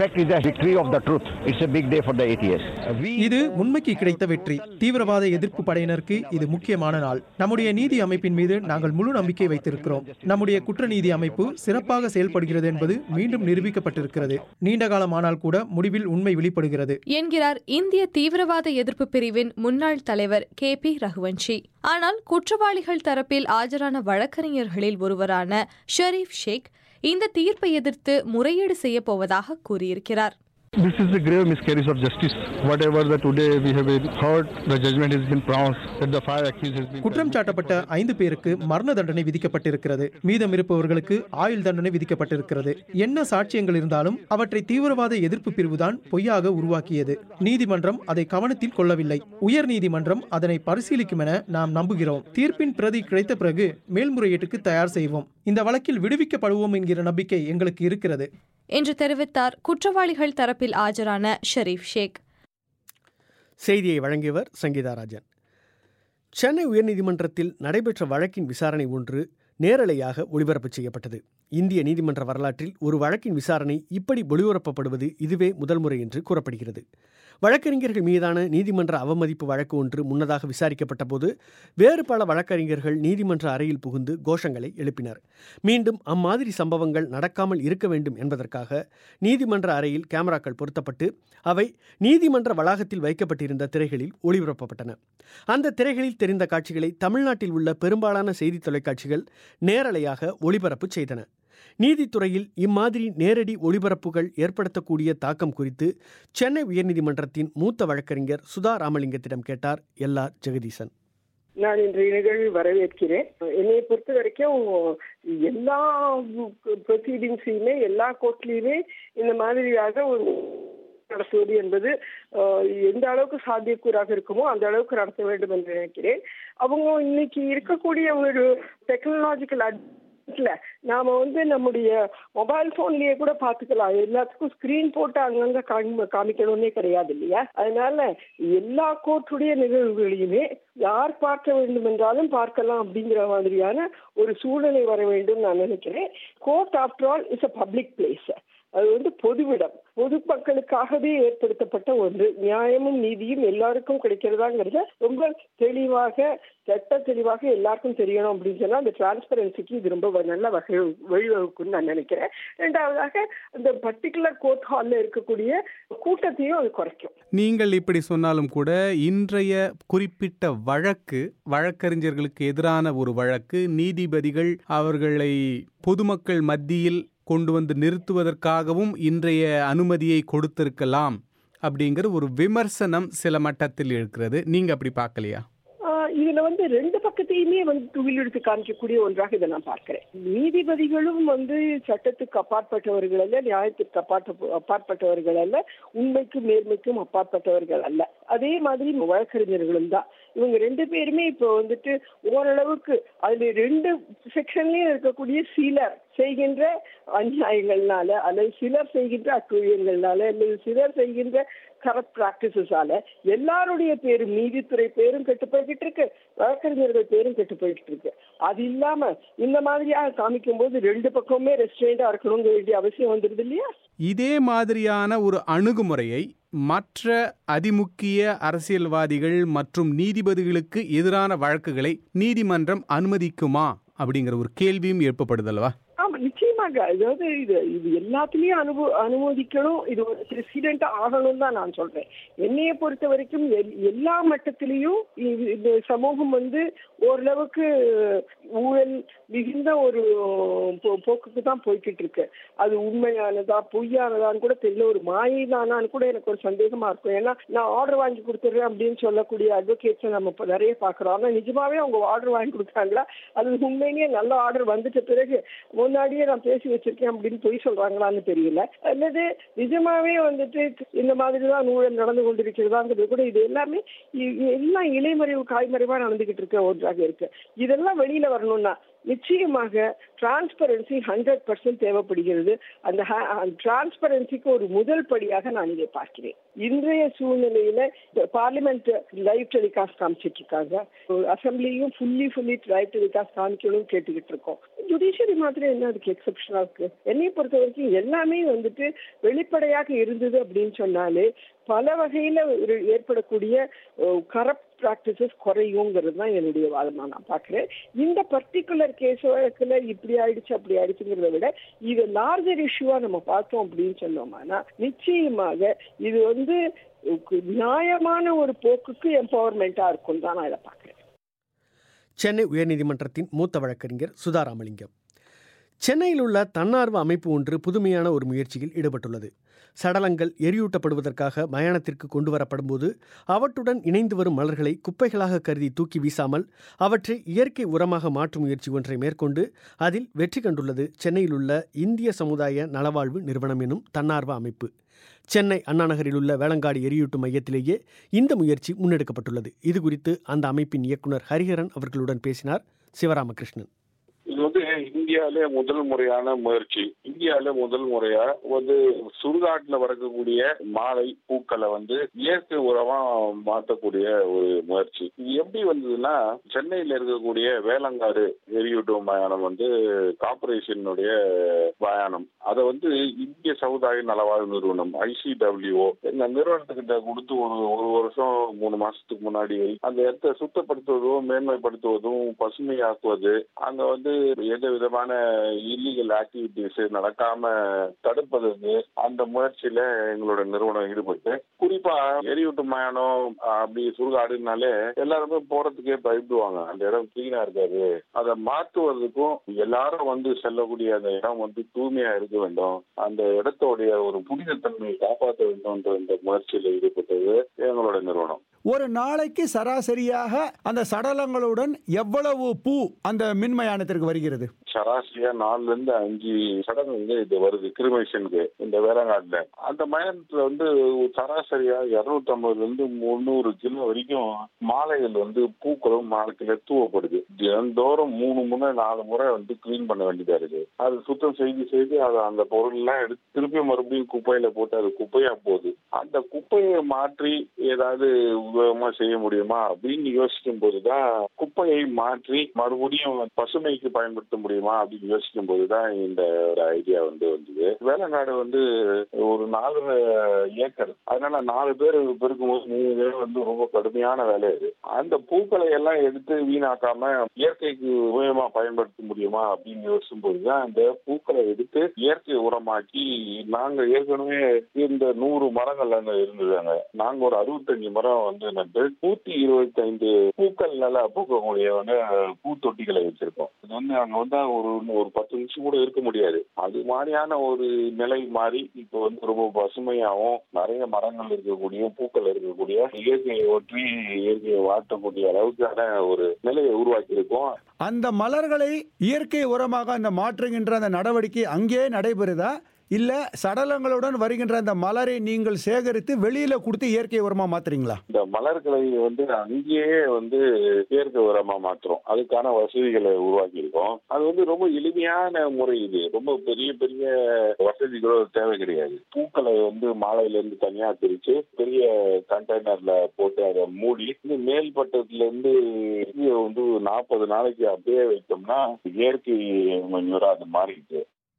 இது உண்மைக்கு கிடைத்த வெற்றி. தீவிரவாத எதிர்ப்பு படையினருக்கு இது முக்கியமான நாள். நம்முடைய நீதி அமைப்பின் மீது நாங்கள் முழு நம்பிக்கை வைத்திருக்கிறோம். நம்முடைய குற்ற நீதி அமைப்பு சிறப்பாக செயல்படுகிறது என்பது மீண்டும் நிரூபிக்கப்பட்டிருக்கிறது. நீண்ட காலமானால் கூட முடிவில் உண்மை வெளிப்படுகிறது என்கிறார் இந்திய தீவிரவாத எதிர்ப்பு பிரிவின் முன்னாள் தலைவர் கே பி ரகுவன்ஷி. ஆனால் குற்றவாளிகள் தரப்பில் ஆஜரான வழக்கறிஞர்களில் ஒருவரான ஷரீப் ஷேக் இந்த தீர்ப்பை எதிர்த்து முறையீடு செய்யப்போவதாக கூறியிருக்கிறார். This is a grave miscarriage of justice. Whatever that today we have heard, the judgment has been pronounced that the five accused has been. குற்றம் சாட்டப்பட்ட ஐந்து பேருக்கு மரண தண்டனை விதிக்கப்பட்டிருக்கிறது. மீதம் இருப்பவர்களுக்கு ஆயுள் தண்டனை விதிக்கப்பட்டிருக்கிறது. என்ன சாட்சியங்கள் இருந்தாலும் அவற்றை தீவிரவாத எதிர்ப்பு பிரிவுதான் பொய்யாக உருவாக்கியது. நீதிமன்றம் அதை கவனத்தில் கொள்ளவில்லை. உயர் நீதிமன்றம் அதனை பரிசீலிக்கும் என நாம் நம்புகிறோம். தீர்ப்பின் பிரதி கிடைத்த பிறகு மேல்முறையீட்டுக்கு தயார் செய்வோம். இந்த வழக்கில் விடுவிக்கப்படுவோம் என்கிற நம்பிக்கை எங்களுக்கு இருக்கிறது என்று தெரிவித்தார் குற்றவாளிகள் தரப்பில் ஆஜரான ஷெரீப் ஷேக். செய்தியை வழங்கியவர் சங்கீதாராஜன். சென்னை உயர்நீதிமன்றத்தில் நடைபெற்ற வழக்கின் விசாரணை ஒன்று நேரலையாக ஒளிபரப்பு செய்யப்பட்டது. இந்திய நீதிமன்ற வரலாற்றில் ஒரு வழக்கின் விசாரணை இப்படி ஒளிபரப்பப்படுவது இதுவே முதல் முறை என்று கூறப்படுகிறது. வழக்கறிஞர்கள் மீதான நீதிமன்ற அவமதிப்பு வழக்கு ஒன்று முன்னதாக விசாரிக்கப்பட்ட போது வேறு பல வழக்கறிஞர்கள் நீதிமன்ற அறையில் புகுந்து கோஷங்களை எழுப்பினர். மீண்டும் அம்மாதிரி சம்பவங்கள் நடக்காமல் இருக்க வேண்டும் என்பதற்காக நீதிமன்ற அறையில் கேமராக்கள் பொருத்தப்பட்டு அவை நீதிமன்ற வளாகத்தில் வைக்கப்பட்டிருந்த திரைகளில் ஒளிபரப்பப்பட்டன. அந்த திரைகளில் தெரிந்த காட்சிகளை தமிழ்நாட்டில் உள்ள பெரும்பாலான செய்தி தொலைக்காட்சிகள் நேரலையாக ஒளிபரப்பு செய்தன. நீதித்துறையில் இம்மாதிரி நேரடி ஒளிபரப்புகள் ஏற்படுத்தக்கூடிய தாக்கம் குறித்து சென்னை உயர்நீதிமன்றத்தின் மூத்த வழக்கறிஞர் சுதா ராமலிங்கத்திடம் கேட்டார் எல் ஆர் ஜெகதீசன். நான் இன்றைய நிகழ்வு வரவேற்கிறேன். என்னை பொறுத்த வரைக்கும் எல்லா ப்ரொசீடிங்ஸையுமே எல்லா கோர்ட்லையுமே இந்த மாதிரியாக ஒரு நடத்துவது என்பது எந்த அளவுக்கு சாத்தியக்கூறாக இருக்குமோ அந்த அளவுக்கு நடத்த வேண்டும் என்று நினைக்கிறேன். அவங்க இன்னைக்கு இருக்கக்கூடிய ஒரு டெக்னாலஜிக்கல் இல்ல நாம வந்து நம்முடைய மொபைல் போன்லயே கூட பாத்துக்கலாம். எல்லாத்துக்கும் ஸ்கிரீன் போட்டு அங்கங்க காமிக்கணும்னே கிடையாது இல்லையா? அதனால எல்லா கோர்ட்டுடைய நிகழ்வுகளையுமே யார் பார்க்க வேண்டும் என்றாலும் பார்க்கலாம் அப்படிங்கிற மாதிரியான ஒரு சூழ்நிலை வர வேண்டும் நான் நினைக்கிறேன். Court after all is a public place. அது வந்து பொதுவிடம், பொதுமக்களுக்காகவே ஏற்படுத்தப்பட்ட ஒன்று. நியாயமும் நீதியும் எல்லாருக்கும் கிடைக்கிறதாங்கிறத ரொம்ப தெளிவாக சட்ட தெளிவாக எல்லாருக்கும் தெரியணும் அப்படின்னு சொன்னா அந்த டிரான்ஸ்பரன்சிக்கு இது ரொம்ப நல்ல வகை வழிவகுக்குன்னு நான் நினைக்கிறேன். ரெண்டாவதாக அந்த பர்டிகுலர் கோர்ட் ஹால்ல இருக்கக்கூடிய கூட்டத்தையும் அது குறைக்கும். நீங்கள் இப்படி சொன்னாலும் கூட இன்றைய குறிப்பிட்ட வழக்கு வழக்கறிஞர்களுக்கு எதிரான ஒரு வழக்கு. நீதிபதிகள் அவர்களை பொதுமக்கள் மத்தியில் கொண்டு வந்து நிறுத்துவதற்காகவும் இன்றைய அனுமதியை கொடுத்திருக்கலாம் அப்படிங்கிற ஒரு விமர்சனம் சில மட்டத்தில் இருக்கிறது. நீங்க அப்படி பார்க்கலையா? இதுல வந்து ரெண்டு பக்கத்தையுமே வந்து துவில் எடுத்து காமிக்கக்கூடிய ஒன்றாக இதை நான் பார்க்கிறேன். நீதிபதிகளும் வந்து சட்டத்துக்கு அப்பாற்பட்டவர்கள் அல்ல, நியாயத்துக்கு அப்பாற்ப அப்பாற்பட்டவர்கள் அல்ல, உண்மைக்கும் நேர்மைக்கும் அப்பாற்பட்டவர்கள் அல்ல. அதே மாதிரி வழக்கறிஞர்களும் தான். இவங்க ரெண்டு பேருமே இப்போ வந்துட்டு ஓரளவுக்கு அதுல ரெண்டு செக்ஷன்லயும் இருக்கக்கூடிய சிலர் செய்கின்ற அநியாயங்கள்னால அல்லது சிலர் செய்கின்ற அட்டுழியங்கள்னால அல்லது சிலர் செய்கின்ற கரப்ட் பிராக்டிசஸால எல்லாருடைய பேரும், நீதித்துறை பேரும் கெட்டு போய்கிட்டு இருக்கு, வழக்கறிஞர்கள் பேரும் கெட்டு போய்கிட்டு இருக்கு. அது இல்லாம இந்த மாதிரியாக காமிக்கும் போது ரெண்டு பக்கமுமே ரெஸ்ட்ரெயின்டா இருக்கணுங்க வேண்டிய அவசியம் வந்துருது இல்லையா? இதே மாதிரியான ஒரு அணுகுமுறையை மற்ற அதிமுக்கிய அரசியல்வாதிகள் மற்றும் நீதிபதிகளுக்கு எதிரான வழக்குகளை நீதிமன்றம் அனுமதிக்குமா அப்படிங்கிற ஒரு கேள்வியும் எழுப்பப்படுதல்வா? ஆமா, நிச்சயமாக. அதாவது இது இது எல்லாத்துலயும் அனுபவ அனுமதிக்கணும். இது ஒரு பிரசிடென்ட் ஆகணும் தான் நான் சொல்றேன். என்னைய பொறுத்த வரைக்கும் எல்லா மட்டத்திலையும் இந்த சமூகம் வந்து ஓரளவுக்கு ஊழல் மிகுந்த ஒரு போக்குக்கு தான் போய்கிட்டு இருக்கு. அது உண்மையானதா பொய்யானதான்னு கூட தெரியல, ஒரு மாயை தானான்னு கூட எனக்கு ஒரு சந்தேகமா இருக்கும். ஏன்னா நான் ஆர்டர் வாங்கி கொடுத்துட்றேன் அப்படின்னு சொல்லக்கூடிய அட்வொகேட்ஸை நம்ம நிறைய பாக்குறோம். ஆனா நிஜமாவே அவங்க ஆர்டர் வாங்கி கொடுத்தாங்களா, அது உண்மையிலேயே நல்ல ஆர்டர் வந்துட்ட பிறகு முன்னாடியே நான் பேசி வச்சிருக்கேன் அப்படின்னு பொய் சொல்றாங்களான்னு தெரியல, அல்லது நிஜமாவே வந்துட்டு இந்த மாதிரிதான் ஊழல் நடந்து கொண்டிருக்கிறதாங்கிறது கூட இது எல்லாமே எல்லாம் இலைமறைவு காய்மறைவா நடந்துகிட்டு இருக்க ஒன்றாக இருக்கு. இதெல்லாம் வெளியில வரணும்னா நிச்சயமாக டிரான்ஸ்பரன்சி ஹண்ட்ரட் பர்சன்ட் தேவைப்படுகிறது. அந்த டிரான்ஸ்பரன்சிக்கு ஒரு முதல் படியாக நான் இதை பார்க்கிறேன். இன்றைய சூழ்நிலையில பார்லிமெண்ட் லைவ் டெலிகாஸ்ட் காமிச்சிட்டு இருக்காங்க, அசம்பிளியும் ஃபுல்லி ஃபுல்லி லைவ் டெலிகாஸ்ட் காமிக்கணும் கேட்டுக்கிட்டு இருக்கோம். ஜுடிஷியரி மாத்திரம் என்ன அதுக்கு எக்ஸப்ஷனா இருக்கு? என்னை பொறுத்த வரைக்கும் எல்லாமே வந்துட்டு வெளிப்படையாக இருந்தது அப்படின்னு சொன்னாலே பல வகையில ஏற்படக்கூடிய கரப்ட் பிராக்டிசஸ் குறையுங்கிறது தான் என்னுடைய வாதமா நான் பாக்குறேன். இந்த பர்டிகுலர் கேஸ் வழக்குல இப்படி ஆயிடுச்சு அப்படி ஆயிடுச்சுங்கிறத விட இது லார்ஜர் இஷ்யூவா நம்ம பார்த்தோம் அப்படின்னு சொன்னோம்னா நிச்சயமாக இது வந்து நியாயமான ஒரு போக்குக்கு எம்பவர்மெண்டா இருக்கும் தான் நான் இதை பாக்குறேன். சென்னை உயர்நீதிமன்றத்தின் மூத்த வழக்கறிஞர் சுதா ராமலிங்கம். சென்னையில் உள்ள தன்னார்வ அமைப்பு ஒன்று புதுமையான ஒரு முயற்சியில் ஈடுபட்டுள்ளது. சடலங்கள் எரியூட்டப்படுவதற்காக மயானத்திற்கு கொண்டு வரப்படும் போது அவற்றுடன் இணைந்து வரும் மலர்களை குப்பைகளாக கருதி தூக்கி வீசாமல் அவற்றை இயற்கை உரமாக மாற்றும் முயற்சி ஒன்றை மேற்கொண்டு அதில் வெற்றி கண்டுள்ளது சென்னையில் உள்ள இந்திய சமுதாய நலவாழ்வு நிறுவனம் எனும் தன்னார்வ அமைப்பு. சென்னை அண்ணா நகரில் உள்ள வேளங்காடு எரியூட்டும் மையத்திலேயே இந்த முயற்சி முன்னெடுக்கப்பட்டுள்ளது. இதுகுறித்து அந்த அமைப்பின் இயக்குனர் ஹரிஹரன் அவர்களுடன் பேசினார் சிவராமகிருஷ்ணன். இது வந்து இந்தியாவிலே முதல் முறையான முயற்சி. இந்தியாவில முதல் முறையா வந்து சுடுகாட்டுல வளர்க்கக்கூடிய மாலை பூக்களை வந்து இயற்கை உரமா மாற்றக்கூடிய ஒரு முயற்சி. இது எப்படி வந்ததுன்னா, சென்னையில இருக்கக்கூடிய வேளங்காடு எரியூட்டும் மயானம் வந்து கார்பரேஷனுடைய மயானம். அதை வந்து இந்திய சமுதாய நலவாழ்வு நிறுவனம் ஐசிடபிள்யூஓ இந்த நிறுவனத்துக்கிட்ட கொடுத்து ஒரு ஒரு வருஷம் மூணு மாசத்துக்கு முன்னாடி அந்த இடத்தை சுத்தப்படுத்துவதும் மேன்மைப்படுத்துவதும் பசுமையாக்குவது, அங்க வந்து எந்த விதமான இல்லீகல் ஆக்டிவிட்டிஸ் நடக்காம தடுப்பதற்கு அந்த முயற்சியில எங்களோட நிறுவனம் ஈடுபட்டு, குறிப்பா எரியூட்டு மயானம் அப்படி சுடுகாடுனாலே எல்லாருமே போறதுக்கே பயப்படுவாங்க. அந்த இடம் கிளீனா இருக்காது. அதை மாற்றுவதற்கும் எல்லாரும் வந்து செல்லக்கூடிய அந்த இடம் வந்து தூய்மையா இருக்க வேண்டும், அந்த இடத்தோடைய ஒரு புனிதத்தன்மையை காப்பாற்ற வேண்டும் என்ற இந்த முயற்சியில ஈடுபட்டது எங்களோட நிறுவனம். ஒரு நாளைக்கு சராசரியாக அந்த சடலங்களுடன் எவ்வளவு பூ அந்த மின்மயானத்திற்கு வருகிறது? சராசரியா நாலுல இருந்து அஞ்சு சடங்குங்க இது வருது கிரிமேஷனுக்கு இந்த வேளங்காட்டுல. அந்த மயானத்துல வந்து சராசரியா இருநூத்தி ஐம்பதுல இருந்து முன்னூறு கிலோ வரைக்கும் மாலைகள் வந்து பூக்களும் மாலைக்குள்ள தூவப்படுது. தினந்தோறும் மூணு முறை நாலு முறை வந்து கிளீன் பண்ண வேண்டியதா இருக்கு. அது சுத்தம் செய்து செய்து அது அந்த பொருள் எல்லாம் எடுத்து திருப்பி மறுபடியும் குப்பையில போட்டு அது குப்பையா போகுது. அந்த குப்பையை மாற்றி ஏதாவது உபயோகமா செய்ய முடியுமா அப்படின்னு யோசிக்கும் போதுதான் குப்பையை மாற்றி மறுபடியும் பசுமைக்கு பயன்படுத்த முடியுமா அப்படின்னு யோசிக்கும் போதுதான் இந்த ஐடியா வந்து வந்தது. வேளங்காடு வந்து ஒரு நாலு ஏக்கர், அதனால நாலு பேர் பெருக்கும் போது மூணு பேர் வந்து ரொம்ப கடுமையான வேலை இது. அந்த பூக்களை எல்லாம் எடுத்து வீணாக்காம இயற்கைக்கு உபயோகமா பயன்படுத்த முடியுமா அப்படின்னு யோசிக்கும் போதுதான் இந்த பூக்களை எடுத்து இயற்கை உரமாக்கி, நாங்க ஏற்கனவே இந்த நூறு மரங்கள் அங்க இருந்ததாங்க, நாங்க ஒரு அறுபத்தஞ்சு மரம் வந்து நட்டு நூத்தி இருபத்தி ஐந்து பூக்கள் நல்லா பூக்கக்கூடிய பூத்தொட்டிகளை வச்சிருக்கோம். இது வந்து அங்க வந்து ஒரு ஒரு பத்து நிமிஷம் கூட இருக்க முடியாது. அது மாதிரியான ஒரு நிலை மாறி இப்ப வந்து ரொம்ப பசுமையாகவும் நிறைய மரங்கள் இருக்கக்கூடிய பூக்கள் இருக்கக்கூடிய இயற்கையை ஒற்றி இயற்கையை வாட்டக்கூடிய அளவுக்கான ஒரு நிலையை உருவாக்கி இருக்கோம். அந்த மலர்களை இயற்கை உரமாக அந்த மாற்றுகின்ற அந்த நடவடிக்கை அங்கே நடைபெறுதா, இல்ல சடலங்களுடன் வருகின்ற அந்த மலரை நீங்கள் சேகரித்து வெளியில கொடுத்து இயற்கை உரமா மாத்துறீங்களா? இந்த மலர்களை வந்து அங்கேயே வந்து இயற்கை உரமா மாற்றுறோம். அதுக்கான வசதிகளை உருவாக்கி இருக்கோம். அது வந்து ரொம்ப எளிமையான முறை. இது ரொம்ப பெரிய பெரிய வசதிகளோ தேவை கிடையாது. பூக்களை வந்து மாலையில இருந்து தனியா பிரிச்சு பெரிய கண்டெய்னர்ல போட்டு அதை மூடி மேல் பட்டத்துல இருந்து வந்து நாற்பது நாளைக்கு அப்படியே வைத்தோம்னா இயற்கை மஞ்சூரா அது மாறிட்டு.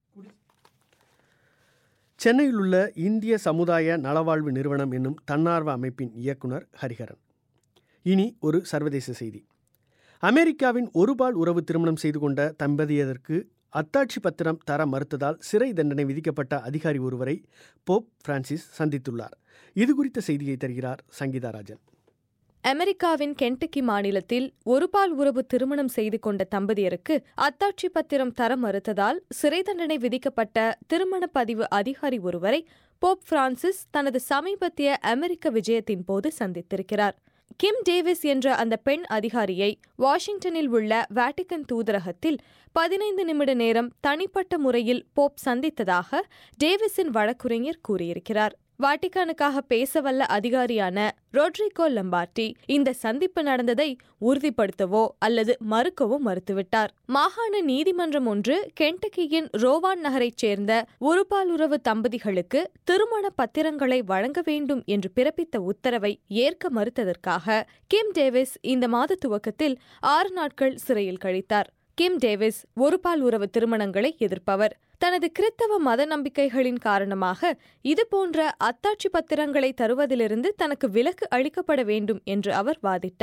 சென்னையில் உள்ள இந்திய சமுதாய நலவாழ்வு நிறுவனம் என்னும் தன்னார்வ அமைப்பின் இயக்குனர் ஹரிஹரன். இனி ஒரு சர்வதேச செய்தி. அமெரிக்காவின் ஒருபால் உறவு திருமணம் செய்து கொண்ட தம்பதியருக்கு அத்தாட்சி பத்திரம் தர மறுத்ததால் சிறை தண்டனை விதிக்கப்பட்ட அதிகாரி ஒருவரை போப் பிரான்சிஸ் சந்தித்துள்ளார். இதுகுறித்த செய்தியை தருகிறார் சங்கீதா ராஜன். அமெரிக்காவின் கென்டக்கி மாநிலத்தில் ஒருபால் உறவு திருமணம் செய்து கொண்ட தம்பதியருக்கு அத்தாட்சி பத்திரம் தர மறுத்ததால் சிறை தண்டனை விதிக்கப்பட்ட திருமண பதிவு அதிகாரி ஒருவரை போப் பிரான்சிஸ் தனது சமீபத்திய அமெரிக்க விஜயத்தின் போது சந்தித்திருக்கிறார். கிம் டேவிஸ் என்ற அந்த பெண் அதிகாரியை வாஷிங்டனில் உள்ள வாட்டிகன் தூதரகத்தில் பதினைந்து நிமிட நேரம் தனிப்பட்ட முறையில் போப் சந்தித்ததாக டேவிஸின் வழக்குரைஞர் கூறியிருக்கிறார். வாட்டிகானுக்காக பேசவல்ல அதிகாரியான ரோட்ரிகோ லம்பார்டி இந்த சந்திப்பு நடந்ததை உறுதிப்படுத்தவோ அல்லது மறுக்கவோ மறுத்துவிட்டார். மாகாண நீதிமன்றம் ஒன்று கென்டக்கியின் ரோவான் நகரைச் சேர்ந்த ஒருபாலுறவு தம்பதிகளுக்கு திருமண பத்திரங்களை வழங்க வேண்டும் என்று பிறப்பித்த உத்தரவை ஏற்க மறுத்ததற்காக கிம் டேவிஸ் இந்த மாத துவக்கத்தில் ஆறு நாட்கள் சிறையில் கழித்தார். கிம் டேவிஸ் ஒருபால் உறவு திருமணங்களை எதிர்ப்பவர். தனது கிறித்தவ மத நம்பிக்கைகளின் காரணமாக இதுபோன்ற அத்தாட்சி பத்திரங்களை தருவதிலிருந்து தனக்கு விலக்கு அளிக்கப்பட வேண்டும் என்று அவர் வாதிட்டார்.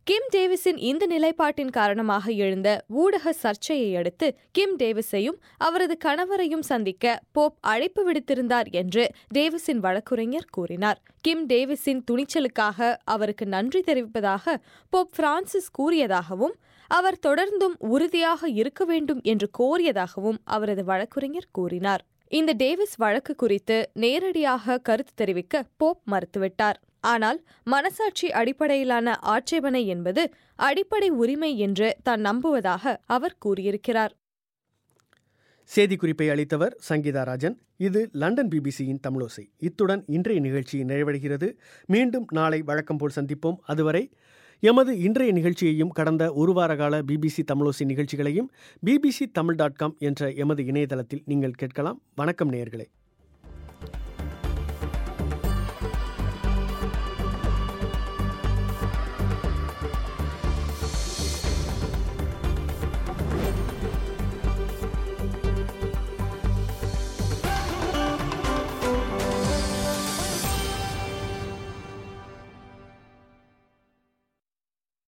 கிம் டேவிஸின் இந்த நிலைப்பாட்டின் காரணமாக எழுந்த ஊடக சர்ச்சையை அடுத்து கிம் டேவிஸையும் அவரது கணவரையும் சந்திக்க போப் அழைப்பு விடுத்திருந்தார் என்று டேவிஸின் வழக்குரைஞர் கூறினார். கிம் டேவிஸின் துணிச்சலுக்காக அவருக்கு நன்றி தெரிவிப்பதாக போப் பிரான்சிஸ் கூறியதாகவும் அவர் தொடர்ந்தும் உறுதியாக இருக்க வேண்டும் என்று கோரியதாகவும் அவரது வழக்குரைஞர் கூறினார். இந்த டேவிஸ் வழக்கு குறித்து நேரடியாக கருத்து தெரிவிக்க போப் மறுத்துவிட்டார். ஆனால் மனசாட்சி அடிப்படையிலான ஆட்சேபனை என்பது அடிப்படை உரிமை என்று தான் நம்புவதாக அவர் கூறியிருக்கிறார். செய்திக்குறிப்பை அளித்தவர் சங்கீதா ராஜன். இது லண்டன் பிபிசியின் தமிழோசை. இத்துடன் இன்றைய நிகழ்ச்சி நிறைவடைகிறது. மீண்டும் நாளை வழக்கம் போல் சந்திப்போம். அதுவரை எமது இன்றைய நிகழ்ச்சியையும் கடந்த ஒரு வார கால பிபிசி தமிழோசை நிகழ்ச்சிகளையும் பிபிசி தமிழ் டாட் காம் என்ற எமது இணையதளத்தில் நீங்கள் கேட்கலாம். வணக்கம் நேயர்களே.